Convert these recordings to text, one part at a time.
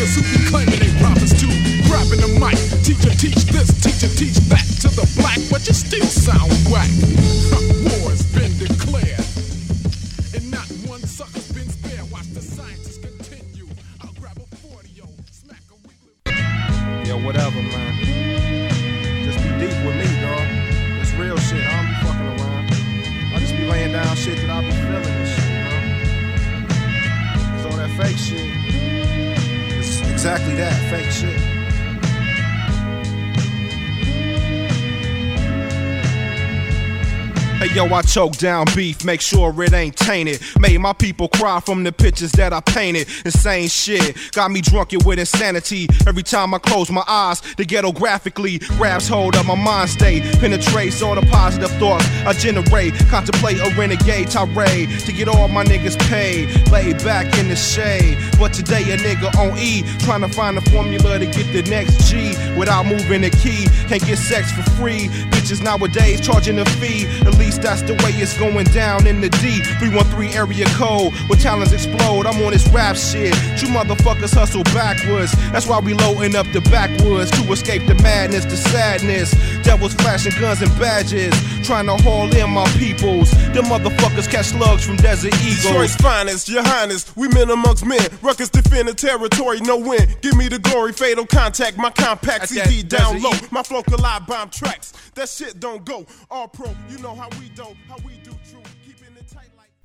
niggas who be claiming they prophets too. Grabbing the mic, teacher teach this, teacher teach that to the black, but you still sound whack. War's been declared, and not one sucker's been spared. Watch the scientists continue. I'll grab a 40-0, smack a weekly. Yo, whatever, man. Just be deep with me, dawg. It's real shit. I don't be fucking around. I just be laying down shit that I be feeling and shit, you know? Cause all that fake shit, it's exactly that, fake shit. Hey yo, I choke down beef, make sure it ain't tainted. Made my people cry from the pictures that I painted. Insane shit, got me drunken with insanity. Every time I close my eyes, the ghetto graphically grabs hold of my mind state. Penetrates all the positive thoughts I generate. Contemplate a renegade tirade to get all my niggas paid. Laid back in the shade, but today a nigga on E, trying to find a formula to get the next G without moving the key. Can't get sex for free, bitches nowadays charging a fee. At least that's the way it's going down in the D 313 area code where talents explode. I'm on this rap shit. You motherfuckers hustle backwards. That's why we loading up the backwoods to escape the madness, the sadness. Devils flashing guns and badges, trying to haul in my peoples. Them motherfuckers catch slugs from Desert Eagles. Detroit's finest, your highness, we men amongst men. Ruckus defend the territory, no win. Give me the glory, fatal contact, my compact CD down low. My flow collide bomb tracks, that shit don't go. All pro, you know how we do true. Keeping it tight like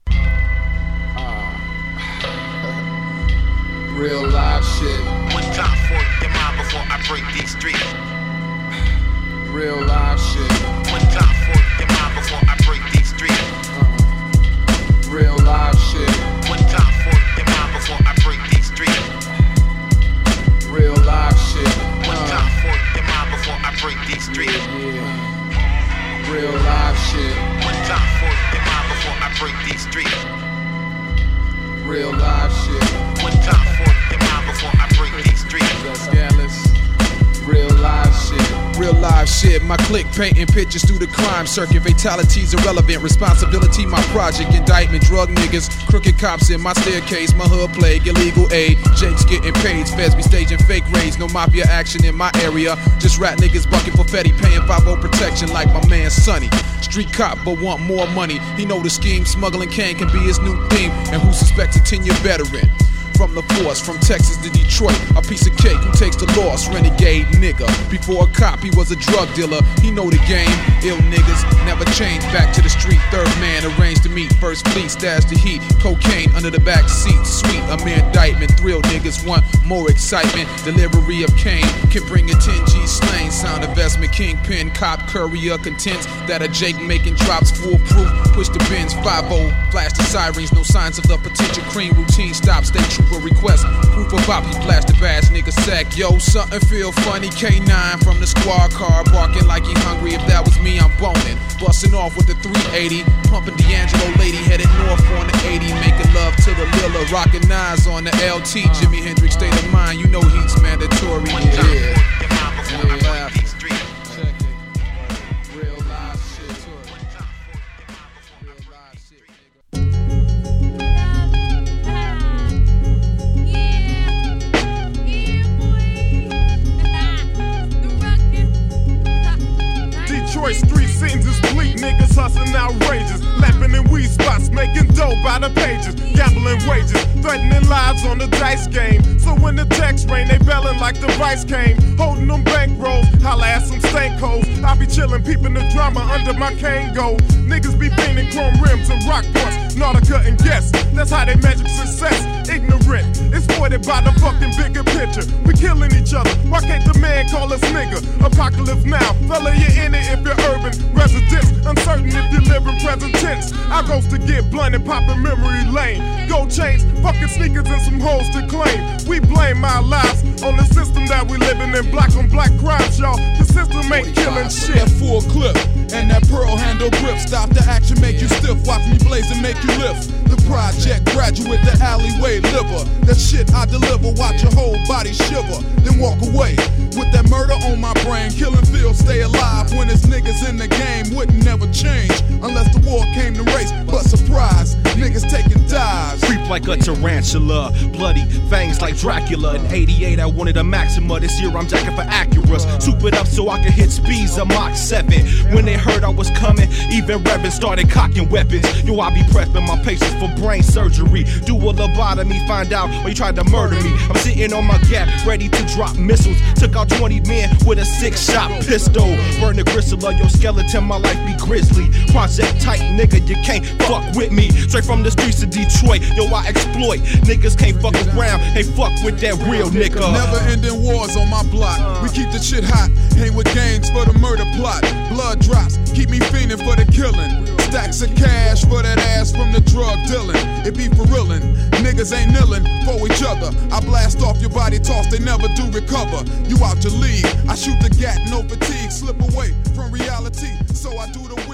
real live shit. One time for your mind before I break these streets. Real live shit. One time for your mind before I break these streets. Real live shit. One time for your mind before I break these streets. Real live shit. One time for your mind before I break these streets. Yeah. Real live shit. One time for your mind before I break these streets. Real live shit. One time for your mind before I break these streets. Scandalous. Real live shit. Real live shit, my clique painting pictures through the crime circuit. Fatalities irrelevant, responsibility my project. Indictment, drug niggas, crooked cops in my staircase. My hood plague, illegal aid, Jake's getting paid. Feds be staging fake raids, no mafia action in my area. Just rat niggas bucking for Fetty, paying 5-0 protection like my man Sonny. Street cop but want more money. He know the scheme, smuggling cane can be his new theme. And who suspects a 10-year veteran? From the force, from Texas to Detroit, a piece of cake who takes the loss, renegade nigga. Before a cop, he was a drug dealer, he know the game. Ill niggas never change, back to the street. Third man arranged to meet, first fleet, stash the heat. Cocaine under the back seat, sweet, a mere indictment. Thrill niggas want more excitement. Delivery of cane can bring a 10G slain. Sound investment, kingpin, cop, courier, contents that a Jake making drops foolproof. Push the bins, 5-0, flash the sirens, no signs of the potential cream. Routine stop, stay true. Request proof of Bobby, flash the badge, nigga sack. Yo, something feel funny. K9 from the squad car, barking like he hungry. If that was me, I'm boning. Busting off with the 380, pumping D'Angelo lady, headed north on the 80. Making love to the Lilla, rocking nines on the LT. Jimi Hendrix state of mind, you know heat's mandatory. Yeah. Detroit's street scenes is bleak, niggas hustling outrageous. Lapping in weed spots, making dope by the pages. Gambling wages, threatening lives on the dice game. So when the text rain, they bellin' like the vice came. Holding them bankrolls, holla at some stank hoes. I be chillin', peeping the drama under my cane go. Niggas be painting chrome rims and rock parts, Nautica and guess. That's how they measure success. Ignorant, exploited by the fucking bigger picture. We killing each other, why can't the man call us nigga? Apocalypse now, fella, you in it if you're urban residents. Uncertain if you live in present tense. I goes to get blunt and poppin' memory lane. Gold chains, fucking sneakers and some hoes to claim. We blame our lives on the system that we living in. Black on black crimes, y'all. The system ain't killing shit. That full clip and that pearl handle grip. Stop the action, make you stiff. Watch me blaze and make you lift. The project graduate, the alleyway liver. That shit I deliver, watch your whole body shiver, then walk away. With that murder on my brain, killing Phil stay alive when his niggas in the game wouldn't never change unless the war came to race. But surprise, niggas taking dives. Creep like a tarantula, bloody fangs like Dracula. In 88 I wanted a Maxima, this year I'm jacking for Acuras. Soup it up so I could hit speeds of Mach 7. When they heard I was coming, even Reverend started cocking weapons. Yo, I be prepping my patients for brain surgery. Do a lobotomy, find out why you tried to murder me. I'm sitting on my gap, ready to drop missiles. Took out 20 men with a 6-shot pistol. Burn the gristle of your skeleton, my life be grisly. Project tight, nigga, you can't fuck with me. Straight from the streets of Detroit, yo, I exploit. Niggas can't fuck around, they fuck with that real nigga. Never ending wars on my block. We keep the shit hot, hang with gangs for the murder plot. Blood drops, keep me fiending for the killing. Stacks of cash for that ass from the drug dealing. It be for reallin', niggas ain't kneeling for each other. I blast off your body, toss, they never do recover. You out your league, I shoot the gat, no fatigue. Slip away from reality, so I do the